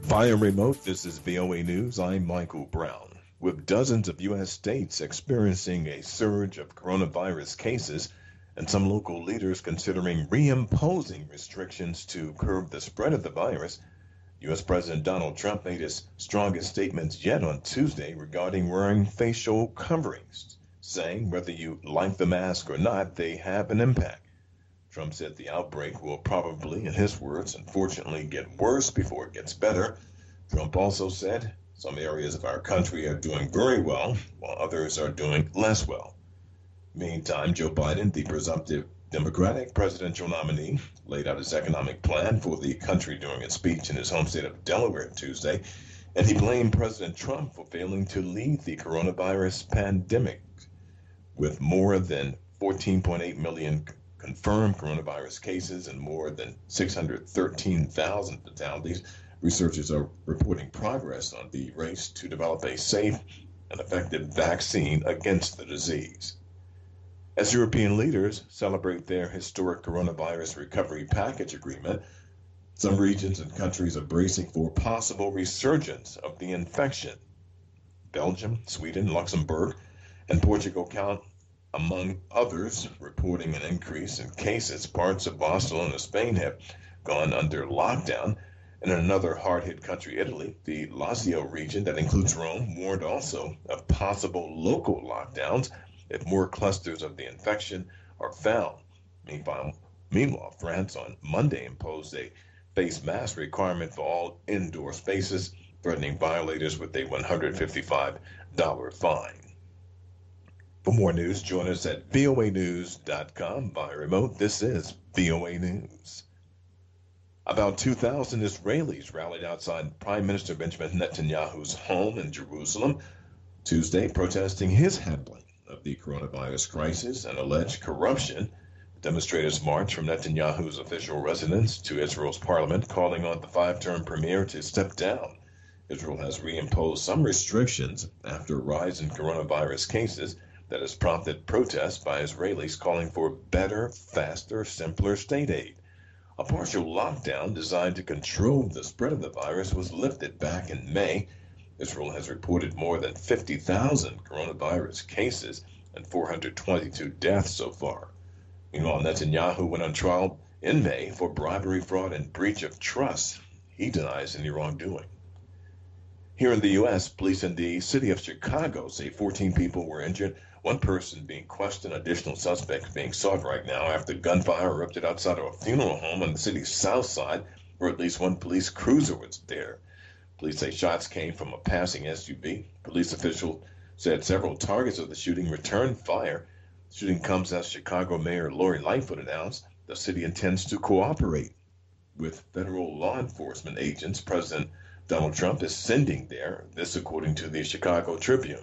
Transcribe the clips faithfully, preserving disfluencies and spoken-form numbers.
Via remote, this is V O A News. I'm Michael Brown. With dozens of U S states experiencing a surge of coronavirus cases and some local leaders considering reimposing restrictions to curb the spread of the virus, U S. President Donald Trump made his strongest statements yet on Tuesday regarding wearing facial coverings, saying whether you like the mask or not, they have an impact. Trump said the outbreak will probably, in his words, unfortunately get worse before it gets better. Trump also said some areas of our country are doing very well, while others are doing less well. Meantime, Joe Biden, the presumptive Democratic presidential nominee, laid out his economic plan for the country during a speech in his home state of Delaware Tuesday, and he blamed President Trump for failing to lead the coronavirus pandemic. With more than fourteen point eight million confirmed coronavirus cases and more than six hundred thirteen thousand fatalities, researchers are reporting progress on the race to develop a safe and effective vaccine against the disease. As European leaders celebrate their historic coronavirus recovery package agreement, some regions and countries are bracing for possible resurgence of the infection. Belgium, Sweden, Luxembourg, and Portugal count among others, reporting an increase in cases. Parts of Barcelona, Spain have gone under lockdown. And in another hard-hit country, Italy, the Lazio region that includes Rome warned also of possible local lockdowns if more clusters of the infection are found. Meanwhile, meanwhile, France on Monday imposed a face mask requirement for all indoor spaces, threatening violators with a one hundred fifty-five dollars fine. For more news, join us at V O A news dot com via remote. This is V O A News. About two thousand Israelis rallied outside Prime Minister Benjamin Netanyahu's home in Jerusalem Tuesday, protesting his handling of the coronavirus crisis and alleged corruption. Demonstrators marched from Netanyahu's official residence to Israel's parliament, calling on the five-term premier to step down. Israel has reimposed some restrictions after a rise in coronavirus cases that has prompted protests by Israelis calling for better, faster, simpler state aid. A partial lockdown designed to control the spread of the virus was lifted back in May. Israel has reported more than fifty thousand coronavirus cases and four hundred twenty-two deaths so far. Meanwhile, Netanyahu went on trial in May for bribery, fraud, and breach of trust. He denies any wrongdoing. Here in the U S, police in the city of Chicago say fourteen people were injured, one person being questioned, additional suspects being sought right now after gunfire erupted outside of a funeral home on the city's south side, where at least one police cruiser was there. Police say shots came from a passing S U V. Police officials said several targets of the shooting returned fire. The shooting comes as Chicago Mayor Lori Lightfoot announced the city intends to cooperate with federal law enforcement agents President Donald Trump is sending there, this according to the Chicago Tribune.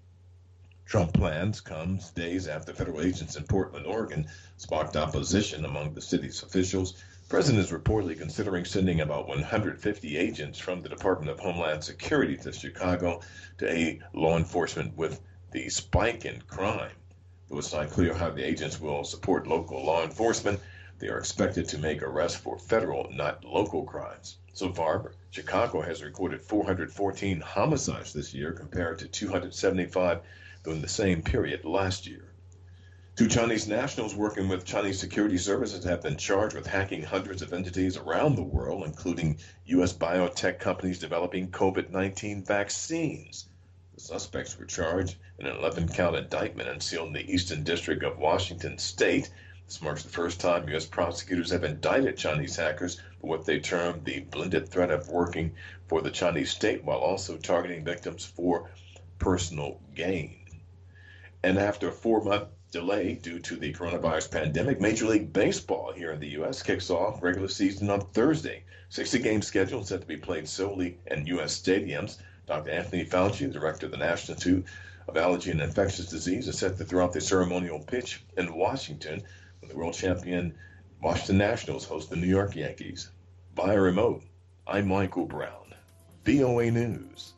Trump plans comes days after federal agents in Portland, Oregon, sparked opposition among the city's officials. The president is reportedly considering sending about one hundred fifty agents from the Department of Homeland Security to Chicago to aid law enforcement with the spike in crime. Though it's not clear how the agents will support local law enforcement, they are expected to make arrests for federal, not local crimes. So far, Chicago has recorded four hundred fourteen homicides this year compared to two hundred seventy-five during the same period last year. Two Chinese nationals working with Chinese security services have been charged with hacking hundreds of entities around the world, including U S biotech companies developing COVID nineteen vaccines. The suspects were charged in an eleven-count indictment and sealed in the Eastern District of Washington State. This marks the first time U S prosecutors have indicted Chinese hackers for what they termed the blended threat of working for the Chinese state while also targeting victims for personal gain. And after a four-month delay due to the coronavirus pandemic, Major League Baseball here in the U S kicks off regular season on Thursday. sixty-game schedule set to be played solely in U S stadiums. Doctor Anthony Fauci, director of the National Institute of Allergy and Infectious Disease, is set to throw out the ceremonial pitch in Washington when the world champion Washington Nationals host the New York Yankees. Via remote, I'm Michael Brown, V O A News.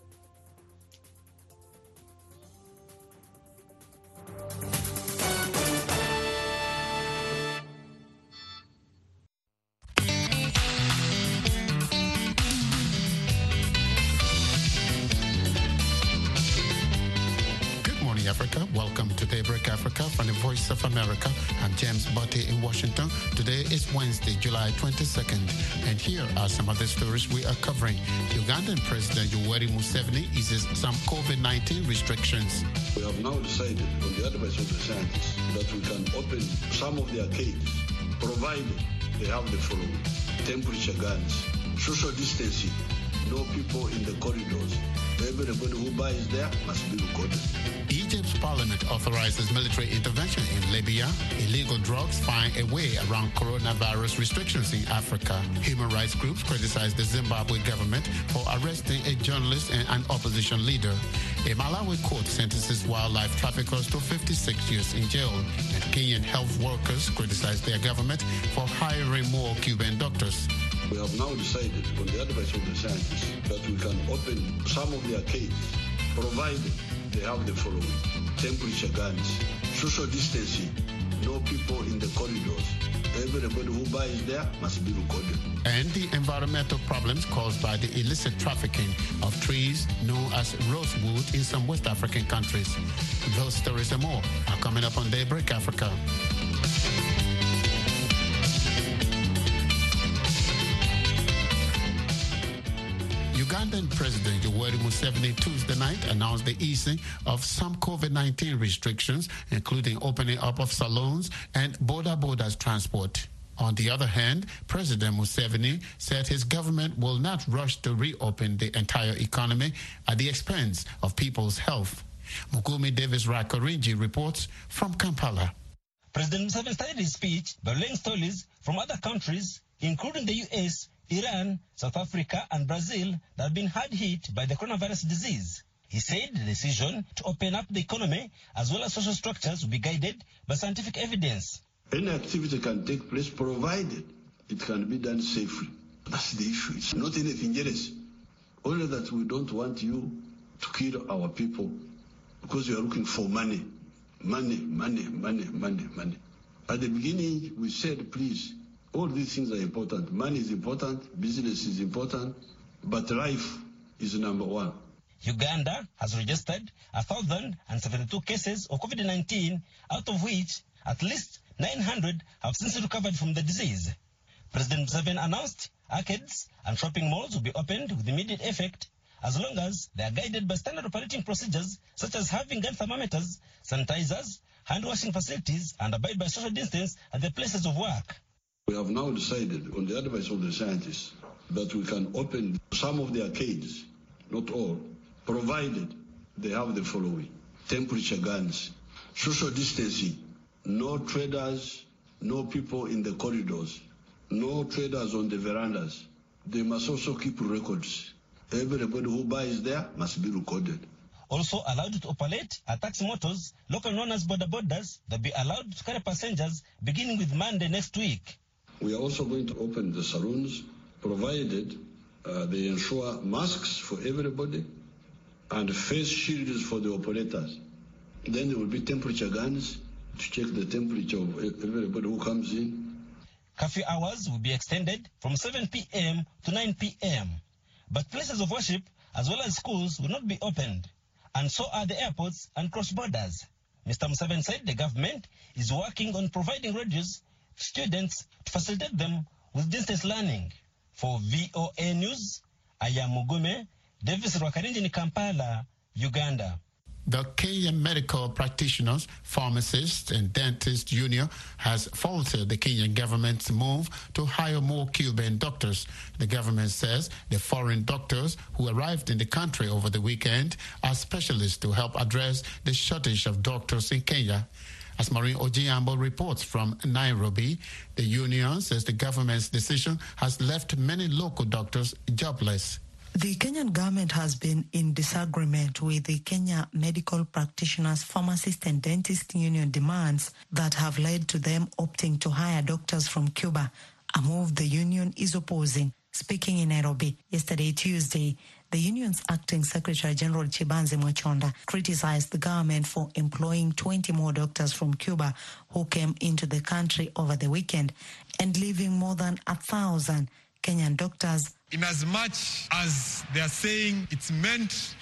Daybreak Africa from the Voice of America. I'm James Botte in Washington. Today is Wednesday, July twenty-second, and here are some of the stories we are covering. Ugandan President Yoweri Museveni eases some COVID nineteen restrictions. We have now decided, on the advice of the scientists, that we can open some of the arcades, provided they have the following: temperature guns, social distancing, no people in the corridors. Everybody who buys there must be recorded. Egypt's parliament authorizes military intervention in Libya. Illegal drugs find a way around coronavirus restrictions in Africa. Human rights groups criticize the Zimbabwe government for arresting a journalist and an opposition leader. A Malawi court sentences wildlife traffickers to fifty-six years in jail. And Kenyan health workers criticize their government for hiring more Cuban doctors. We have now decided, on the advice of the scientists, that we can open some of the arcades, provided they have the following: temperature guns, social distancing, no people in the corridors. Everybody who buys there must be recorded. And the environmental problems caused by the illicit trafficking of trees known as rosewood in some West African countries. Those stories and more are coming up on Daybreak Africa. Ugandan President Yoweri Museveni Tuesday night announced the easing of some COVID nineteen restrictions, including opening up of salons and border borders transport. On the other hand, President Museveni said his government will not rush to reopen the entire economy at the expense of people's health. Mugumi Davis Rakorinji reports from Kampala. President Museveni started his speech by laying stories from other countries, including the U S, Iran, South Africa, and Brazil that have been hard hit by the coronavirus disease. He said the decision to open up the economy as well as social structures will be guided by scientific evidence. Any activity can take place provided it can be done safely. That's the issue. It's not anything else. Only that we don't want you to kill our people because you are looking for money. Money, money, money, money, money. At the beginning, we said, please, all these things are important. Money is important, business is important, but life is number one. Uganda has registered one thousand seventy-two cases of COVID nineteen, out of which at least nine hundred have since recovered from the disease. President Museveni announced arcades and shopping malls will be opened with immediate effect as long as they are guided by standard operating procedures such as having gun thermometers, sanitizers, hand-washing facilities, and abide by social distance at the places of work. We have now decided, on the advice of the scientists, that we can open some of the arcades, not all, provided they have the following: temperature guns, social distancing, no traders, no people in the corridors, no traders on the verandas. They must also keep records. Everybody who buys there must be recorded. Also allowed to operate are taxi motors, locally known as border borders, that be allowed to carry passengers beginning with Monday next week. We are also going to open the saloons, provided uh, they ensure masks for everybody and face shields for the operators. Then there will be temperature guns to check the temperature of everybody who comes in. Curfew hours will be extended from seven p.m. to nine p.m. But places of worship as well as schools will not be opened, and so are the airports and cross borders. Mister Museveni said the government is working on providing radios to students to facilitate them with distance learning. For V O A News, I am Mugume Davis Rwakarinji in Kampala, Uganda. The Kenyan Medical Practitioners, Pharmacists and Dentists Union has faulted the Kenyan government's move to hire more Cuban doctors. The government says the foreign doctors who arrived in the country over the weekend are specialists to help address the shortage of doctors in Kenya. As Maureen Ojiambo reports from Nairobi, the union says the government's decision has left many local doctors jobless. The Kenyan government has been in disagreement with the Kenya Medical Practitioners, Pharmacists and Dentists Union demands that have led to them opting to hire doctors from Cuba, a move the union is opposing. Speaking in Nairobi yesterday, Tuesday, the union's acting Secretary General Chibanzi Mwachonda criticized the government for employing twenty more doctors from Cuba who came into the country over the weekend and leaving more than a thousand Kenyan doctors. In as much as they are saying it's meant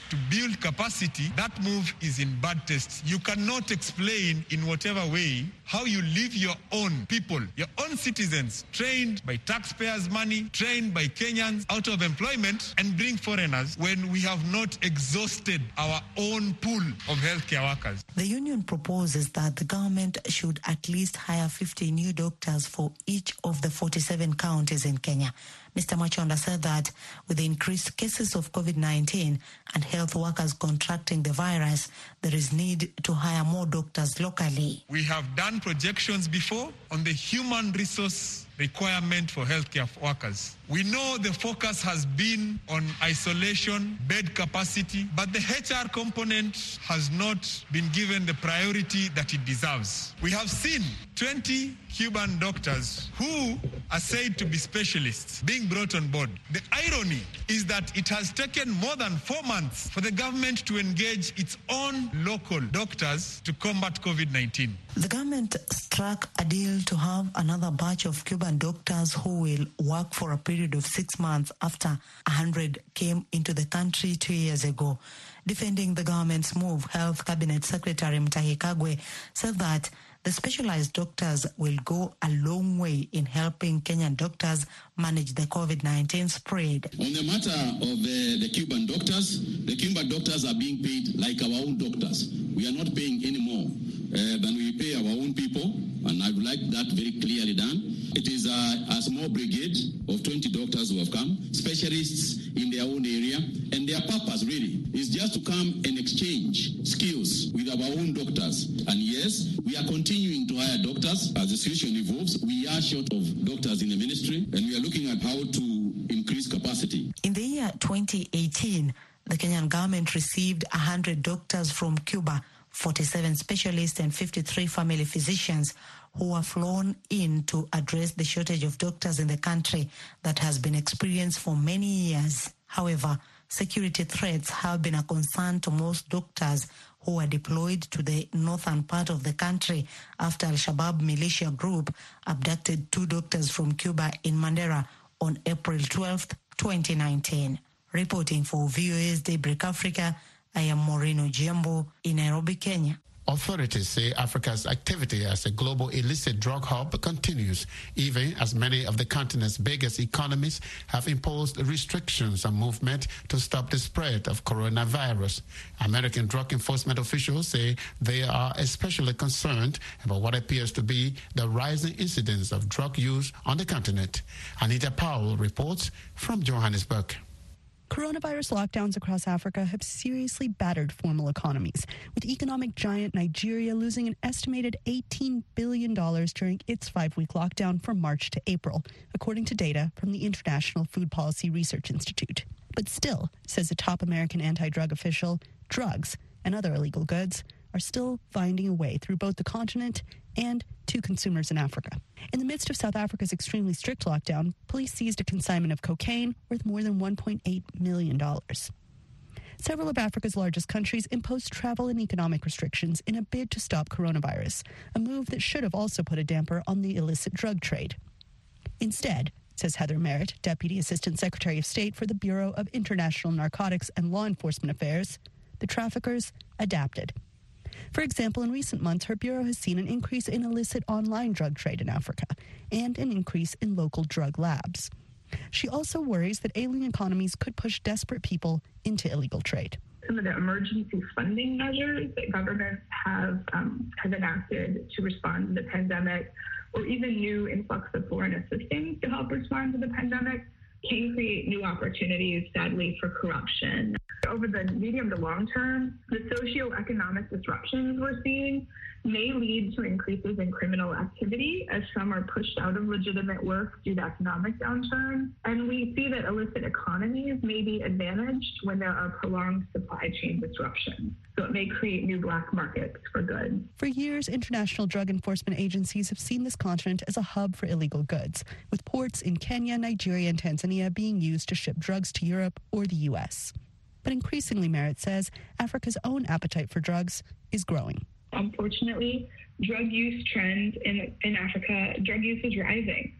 to build capacity, that move is in bad taste. You cannot explain in whatever way how you leave your own people, your own citizens, trained by taxpayers' money, trained by Kenyans, out of employment, and bring foreigners when we have not exhausted our own pool of healthcare workers. The union proposes that the government should at least hire fifty new doctors for each of the forty-seven counties in Kenya. Mister Machonda said that with the increased cases of COVID nineteen and health workers contracting the virus, there is need to hire more doctors locally. We have done projections before on the human resource requirement for healthcare workers. We know the focus has been on isolation, bed capacity, but the H R component has not been given the priority that it deserves. We have seen twenty Cuban doctors who are said to be specialists being brought on board. The irony is that it has taken more than four months for the government to engage its own local doctors to combat COVID nineteen. The government struck a deal to have another batch of Cuban doctors who will work for a period of six months after one hundred came into the country two years ago. Defending the government's move, Health Cabinet Secretary Mutahi Kagwe said that the specialized doctors will go a long way in helping Kenyan doctors manage the COVID nineteen spread. On the matter of uh, the Cuban doctors, the Cuban doctors are being paid like our own doctors. We are not paying any more uh, than we pay our own people, and I would like that very clearly done. It is a, a small brigade of twenty doctors who have come, specialists in their own area, and their purpose really is just to come and exchange skills with our own doctors. And yes, we are continuing to hire doctors. As the situation evolves, we are short of doctors in the ministry, and we are looking at how to increase capacity. In the year twenty eighteen, the Kenyan government received one hundred doctors from Cuba, forty-seven specialists and fifty-three family physicians who were flown in to address the shortage of doctors in the country that has been experienced for many years. However, security threats have been a concern to most doctors who were deployed to the northern part of the country after Al-Shabaab militia group abducted two doctors from Cuba in Mandera on April twelfth, twenty nineteen. Reporting for V O A's Daybreak Africa, I am Maureen Ojiambo in Nairobi, Kenya. Authorities say Africa's activity as a global illicit drug hub continues, even as many of the continent's biggest economies have imposed restrictions on movement to stop the spread of coronavirus. American drug enforcement officials say they are especially concerned about what appears to be the rising incidence of drug use on the continent. Anita Powell reports from Johannesburg. Coronavirus lockdowns across Africa have seriously battered formal economies, with economic giant Nigeria losing an estimated eighteen billion dollars during its five-week lockdown from March to April, according to data from the International Food Policy Research Institute. But still, says a top American anti-drug official, drugs and other illegal goods are still finding a way through both the continent and to consumers in Africa. In the midst of South Africa's extremely strict lockdown, police seized a consignment of cocaine worth more than one point eight million dollars. Several of Africa's largest countries imposed travel and economic restrictions in a bid to stop coronavirus, a move that should have also put a damper on the illicit drug trade. Instead, says Heather Merritt, Deputy Assistant Secretary of State for the Bureau of International Narcotics and Law Enforcement Affairs, the traffickers adapted. For example, in recent months, her bureau has seen an increase in illicit online drug trade in Africa and an increase in local drug labs. She also worries that ailing economies could push desperate people into illegal trade. Some of the emergency funding measures that governments have, um, have enacted to respond to the pandemic, or even new influx of foreign assistance to help respond to the pandemic, can create new opportunities, sadly, for corruption. Over the medium to long term, the socioeconomic disruptions we're seeing may lead to increases in criminal activity as some are pushed out of legitimate work due to economic downturn. And we see that illicit economies may be advantaged when there are prolonged supply chain disruptions. So it may create new black markets for goods. For years, international drug enforcement agencies have seen this continent as a hub for illegal goods, with ports in Kenya, Nigeria, and Tanzania being used to ship drugs to Europe or the U S. But increasingly, Merritt says, Africa's own appetite for drugs is growing. Unfortunately, drug use trends in, in Africa, drug use is rising.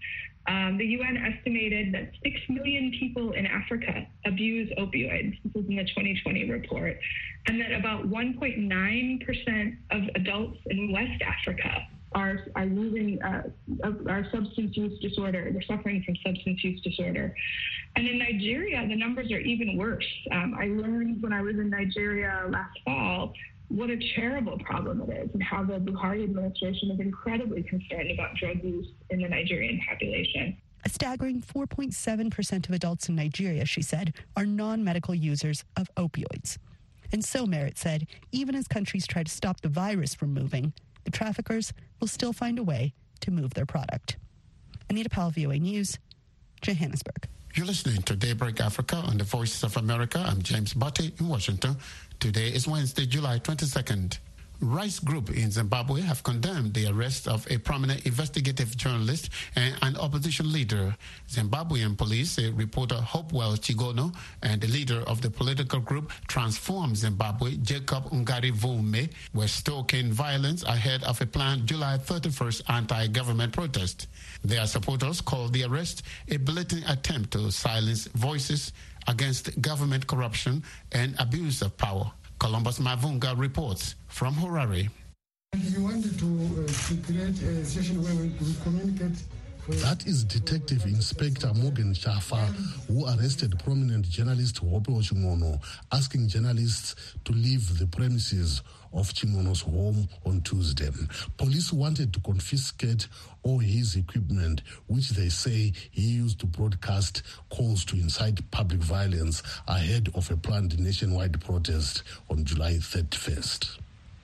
Um, the U N estimated that six million people in Africa abuse opioids. This was in the twenty twenty report. And that about one point nine percent of adults in West Africa are, are using uh, are substance use disorder. They're suffering from substance use disorder. And in Nigeria, the numbers are even worse. Um, I learned when I was in Nigeria last fall what a terrible problem it is and how the Buhari administration is incredibly concerned about drug use in the Nigerian population. A staggering four point seven percent of adults in Nigeria, she said, are non-medical users of opioids. And so, Merritt said, even as countries try to stop the virus from moving, the traffickers will still find a way to move their product. Anita Powell, V O A News, Johannesburg. You're listening to Daybreak Africa on the Voices of America. I'm James Botti in Washington. Today is Wednesday, July twenty-second. Rights Group in Zimbabwe have condemned the arrest of a prominent investigative journalist and an opposition leader. Zimbabwean police say reporter Hopewell Chigono and the leader of the political group Transform Zimbabwe, Jacob Ngarivume, were stoking violence ahead of a planned July thirty-first anti-government protest. Their supporters called the arrest a blatant attempt to silence voices against government corruption and abuse of power. Columbus Mavunga reports from Harare. We wanted to, uh, to create a session where we could communicate. That is Detective Inspector Morgan Shafa, who arrested prominent journalist Hopewell Chigono, asking journalists to leave the premises of Chigono's home on Tuesday. Police wanted to confiscate all his equipment, which they say he used to broadcast calls to incite public violence ahead of a planned nationwide protest on July thirty-first.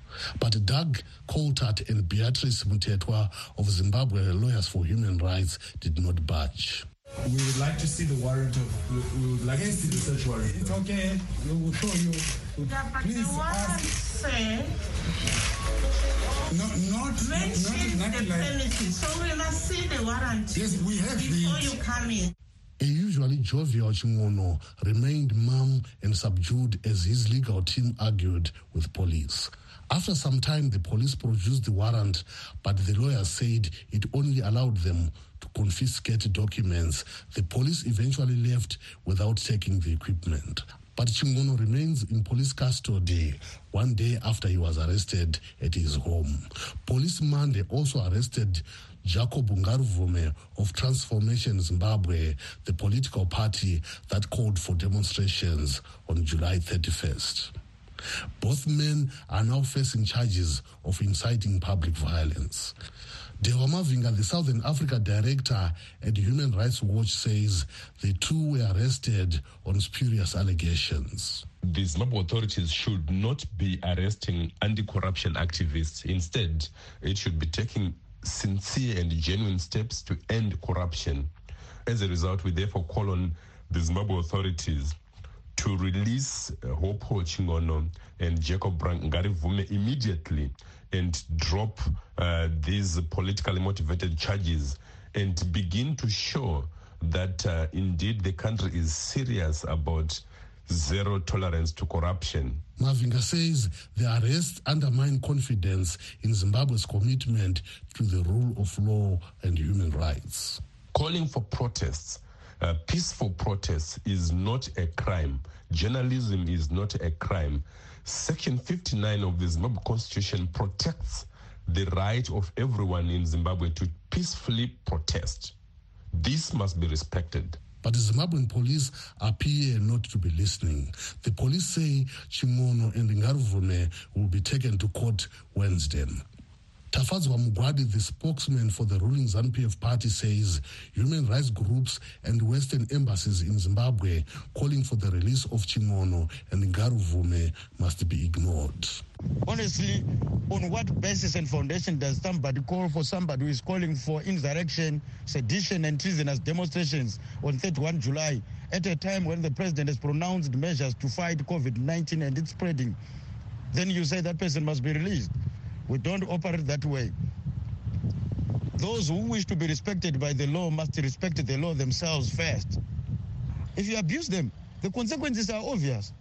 But Doug Coltart and Beatrice Mutetwa of Zimbabwe Lawyers for Human Rights did not budge. We would like to see the warrant of, we, we would like yes, to see the search warrant. It's okay, we will show you. Yeah, but Please the warrant ask. say, no, not, mention not, not, the not like, premises, so we must see the warrant. Yes, we have before the, you come in. A usually jovial Chigono remained mum and subdued as his legal team argued with police. After some time, the police produced the warrant, but the lawyers said it only allowed them to confiscate documents. The police eventually left without taking the equipment. But Chigono remains in police custody one day after he was arrested at his home. Police Monday also arrested Jacob Ngarivume of Transformation Zimbabwe, the political party that called for demonstrations on July thirty-first. Both men are now facing charges of inciting public violence. Dewa Mavinga, the Southern Africa director at Human Rights Watch, says the two were arrested on spurious allegations. The Zimbabwe authorities should not be arresting anti-corruption activists. Instead, it should be taking sincere and genuine steps to end corruption. As a result, we therefore call on the Zimbabwe authorities to release uh, Hopewell Chigono and Jacob Ngarivume immediately and drop uh, these politically motivated charges and begin to show that uh, indeed the country is serious about zero tolerance to corruption. Mavinga says the arrest undermine confidence in Zimbabwe's commitment to the rule of law and human rights. Calling for protests, uh, peaceful protests, is not a crime. Journalism is not a crime. Section fifty-nine of the Zimbabwe Constitution protects the right of everyone in Zimbabwe to peacefully protest. This must be respected. But the Zimbabwean police appear not to be listening. The police say Chigono and Ngarivume will be taken to court Wednesday. Tafadzwa Mugwadi, the spokesman for the ruling ZANU-P F party, says human rights groups and Western embassies in Zimbabwe calling for the release of Chigono and Ngarivume must be ignored. Honestly, on what basis and foundation does somebody call for somebody who is calling for insurrection, sedition, and treasonous demonstrations on thirty-first of July at a time when the president has pronounced measures to fight COVID nineteen and its spreading? Then you say that person must be released. We don't operate that way. Those who wish to be respected by the law must respect the law themselves first. If you abuse them, the consequences are obvious.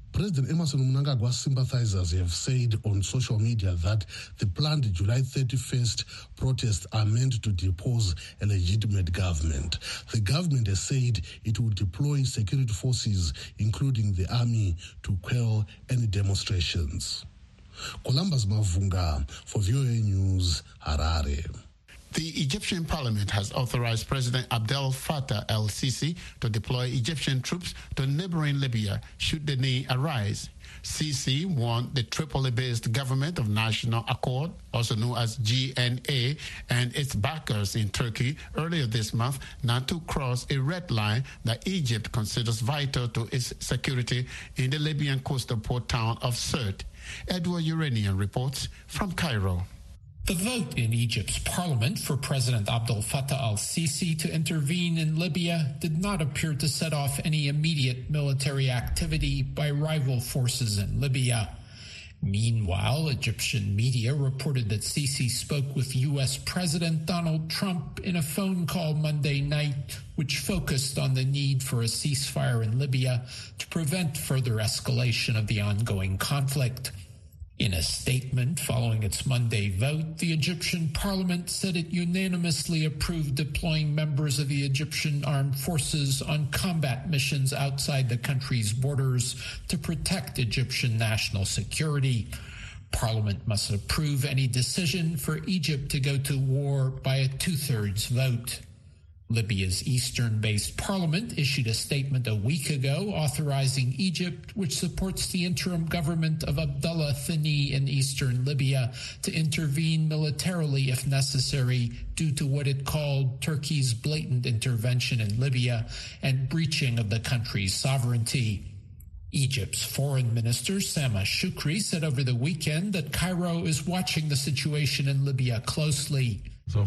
President Emmerson Mnangagwa's sympathizers have said on social media that the planned July thirty-first protests are meant to depose a legitimate government. The government has said it will deploy security forces, including the army, to quell any demonstrations. Columbus Mavunga for V O A News, Harare. The Egyptian parliament has authorized President Abdel Fattah el-Sisi to deploy Egyptian troops to neighboring Libya should the need arise. Sisi warned the Tripoli-based Government of National Accord, also known as G N A, and its backers in Turkey earlier this month not to cross a red line that Egypt considers vital to its security in the Libyan coastal port town of Sirte. Edward Uranian reports from Cairo. The vote in Egypt's parliament for President Abdel Fattah al-Sisi to intervene in Libya did not appear to set off any immediate military activity by rival forces in Libya. Meanwhile, Egyptian media reported that Sisi spoke with U S President Donald Trump in a phone call Monday night, which focused on the need for a ceasefire in Libya to prevent further escalation of the ongoing conflict. In a statement following its Monday vote, the Egyptian parliament said it unanimously approved deploying members of the Egyptian armed forces on combat missions outside the country's borders to protect Egyptian national security. Parliament must approve any decision for Egypt to go to war by a two-thirds vote. Libya's eastern-based parliament issued a statement a week ago authorizing Egypt, which supports the interim government of Abdullah Thani in eastern Libya, to intervene militarily if necessary due to what it called Turkey's blatant intervention in Libya and breaching of the country's sovereignty. Egypt's foreign minister, Sama Shukri, said over the weekend that Cairo is watching the situation in Libya closely.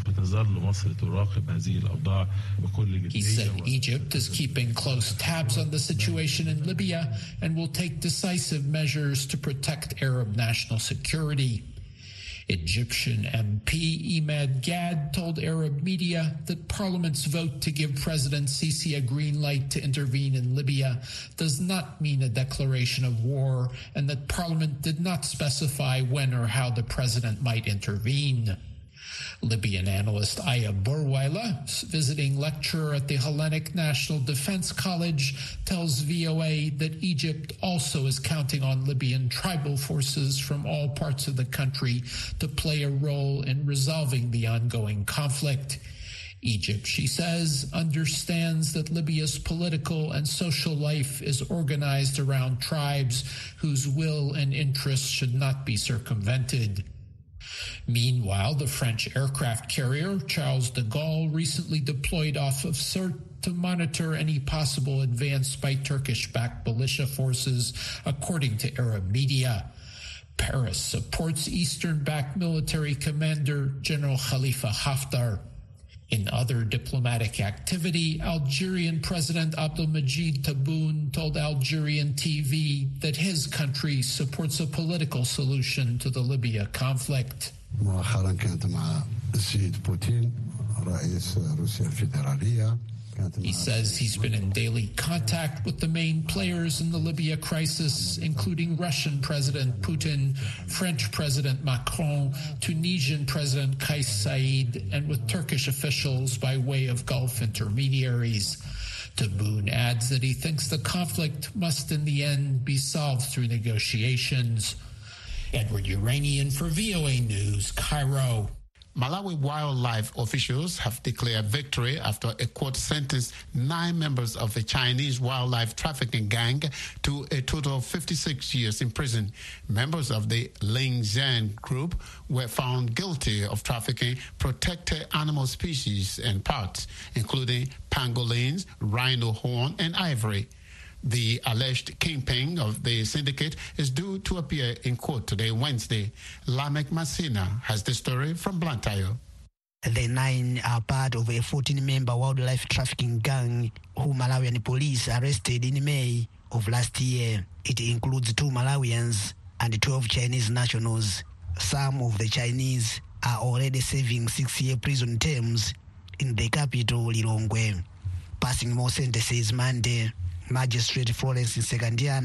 He said Egypt is keeping close tabs on the situation in Libya and will take decisive measures to protect Arab national security. Egyptian M P Imad Gad told Arab media that Parliament's vote to give President Sisi a green light to intervene in Libya does not mean a declaration of war, and that Parliament did not specify when or how the president might intervene. Libyan analyst Aya Burwaila, visiting lecturer at the Hellenic National Defense College, tells V O A that Egypt also is counting on Libyan tribal forces from all parts of the country to play a role in resolving the ongoing conflict. Egypt, she says, understands that Libya's political and social life is organized around tribes whose will and interests should not be circumvented. Meanwhile, the French aircraft carrier Charles de Gaulle recently deployed off of Sirte to monitor any possible advance by Turkish-backed militia forces, according to Arab media. Paris supports Eastern-backed military commander General Khalifa Haftar. In other diplomatic activity, Algerian President Abdelmajid Tebboune told Algerian T V that his country supports a political solution to the Libya conflict. مؤخرا كانت مع السيد بوتين رئيس روسيا الفيدرالية. He says he's been in daily contact with the main players in the Libya crisis, including Russian President Putin, French President Macron, Tunisian President Kais Saied, and with Turkish officials by way of Gulf intermediaries. Tebboune adds that he thinks the conflict must in the end be solved through negotiations. Edward Uranian for V O A News, Cairo. Malawi wildlife officials have declared victory after a court sentenced nine members of the Chinese wildlife trafficking gang to a total of fifty-six years in prison. Members of the Ling Zhan group were found guilty of trafficking protected animal species and parts, including pangolins, rhino horn, and ivory. The alleged kingpin of the syndicate is due to appear in court today, Wednesday. Lamek Masina has the story from Blantyre. The nine are part of a fourteen-member wildlife trafficking gang who Malawian police arrested in May of last year. It includes two Malawians and twelve Chinese nationals. Some of the Chinese are already serving six-year prison terms in the capital, Lilongwe. Passing more sentences Monday, Magistrate Florence Segandiana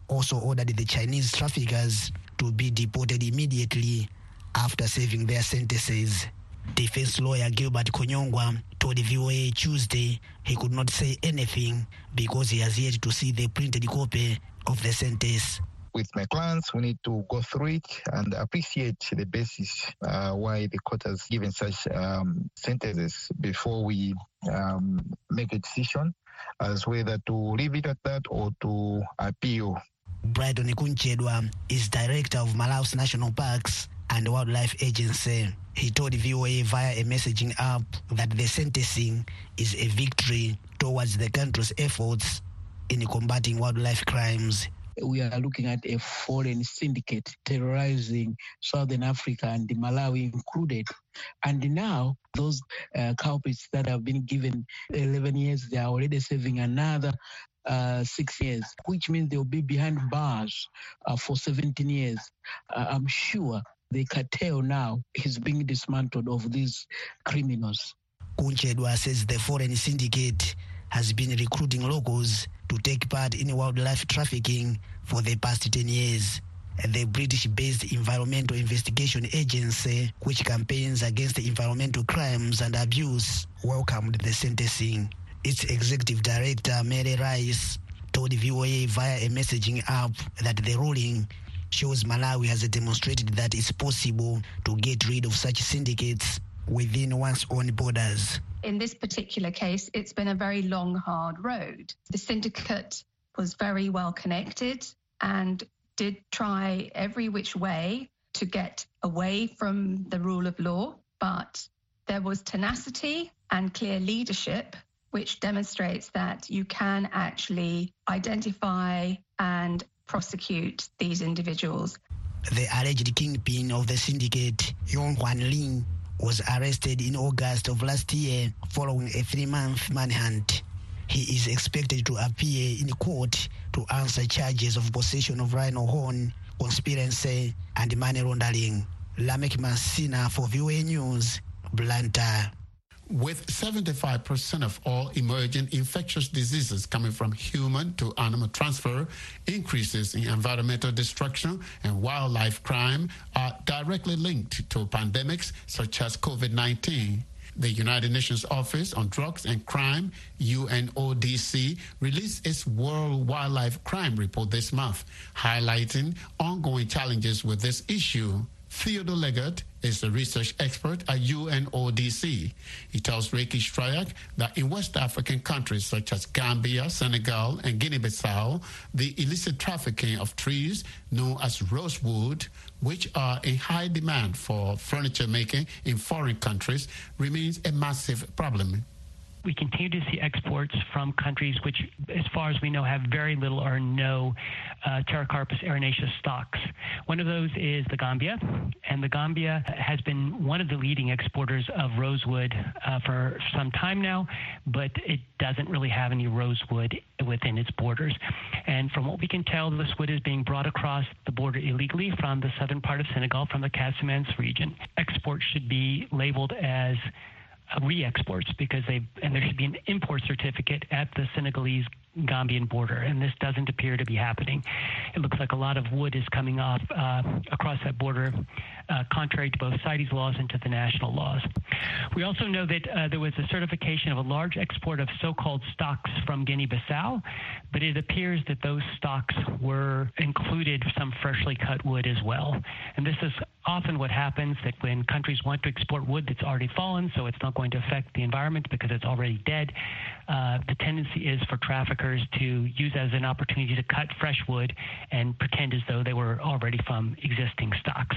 also ordered the Chinese traffickers to be deported immediately after serving their sentences. Defense lawyer Gilbert Konyongwa told the V O A Tuesday he could not say anything because he has yet to see the printed copy of the sentence. With my clients, we need to go through it and appreciate the basis uh, why the court has given such um, sentences before we um, make a decision as whether to leave it at that or to appeal. Brighton Kunchedwa is director of Malawi's National Parks and Wildlife Agency. He told V O A via a messaging app that the sentencing is a victory towards the country's efforts in combating wildlife crimes. We are looking at a foreign syndicate terrorizing Southern Africa and Malawi included. And now those uh, culprits that have been given eleven years, they are already serving another uh, six years, which means they'll be behind bars uh, for seventeen years. Uh, I'm sure the cartel now is being dismantled of these criminals. Kunchedwa says the foreign syndicate has been recruiting locals to take part in wildlife trafficking for the past ten years. The British-based Environmental Investigation Agency, which campaigns against environmental crimes and abuse, welcomed the sentencing. Its executive director, Mary Rice, told V O A via a messaging app that the ruling shows Malawi has demonstrated that it's possible to get rid of such syndicates within one's own borders. In this particular case, it's been a very long, hard road. The syndicate was very well connected and did try every which way to get away from the rule of law, but there was tenacity and clear leadership, which demonstrates that you can actually identify and prosecute these individuals. The alleged kingpin of the syndicate, Yong Hwan Ling, was arrested in August of last year following a three-month manhunt. He is expected to appear in court to answer charges of possession of rhino horn, conspiracy, and money laundering. Lamek Masina for V O A News, Blantyre. With seventy-five percent of all emerging infectious diseases coming from human to animal transfer, increases in environmental destruction and wildlife crime are directly linked to pandemics such as COVID nineteen. The United Nations Office on Drugs and Crime, U N O D C, released its World Wildlife Crime Report this month, highlighting ongoing challenges with this issue. Theodore Leggett is a research expert at U N O D C. He tells Ricky Strayak that in West African countries such as Gambia, Senegal, and Guinea-Bissau, the illicit trafficking of trees known as rosewood, which are in high demand for furniture making in foreign countries, remains a massive problem. We continue to see exports from countries which, as far as we know, have very little or no uh, Pterocarpus erinaceus stocks. One of those is the Gambia, and the Gambia has been one of the leading exporters of rosewood uh, for some time now, but it doesn't really have any rosewood within its borders. And from what we can tell, this wood is being brought across the border illegally from the southern part of Senegal, from the Casamance region. Exports should be labeled as re-exports because they and there should be an import certificate at the Senegalese Gambian border, and this doesn't appear to be happening. It looks like a lot of wood is coming off uh, across that border, uh, contrary to both CITES laws and to the national laws. We also know that uh, there was a certification of a large export of so-called stocks from Guinea-Bissau, but it appears that those stocks were included some freshly cut wood as well. And this is often what happens, that when countries want to export wood that's already fallen, so it's not going to affect the environment because it's already dead, uh, the tendency is for traffickers to use as an opportunity to cut fresh wood and pretend as though they were already from existing stocks.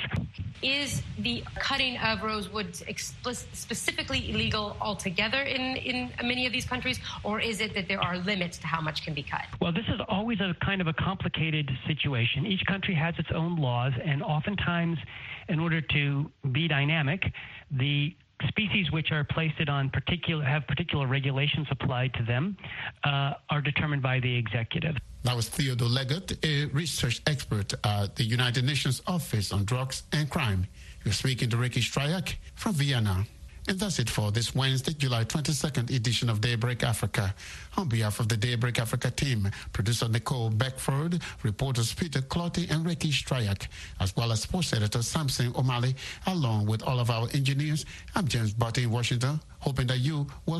Is the cutting of rosewood explicit, specifically illegal altogether in, in many of these countries, or is it that there are limits to how much can be cut? Well, this is always a kind of a complicated situation. Each country has its own laws, and oftentimes, in order to be dynamic, the species which are placed on particular have particular regulations applied to them uh, are determined by the executive. That was Theodore Leggett, a research expert at the United Nations Office on Drugs and Crime. You're speaking to Ricky Strayak from Vienna. And that's it for this Wednesday, July twenty-second edition of Daybreak Africa. On behalf of the Daybreak Africa team, producer Nicole Beckford, reporters Peter Clotty and Ricky Stryak, as well as sports editor Samson O'Malley, along with all of our engineers, I'm James Barty in Washington, hoping that you will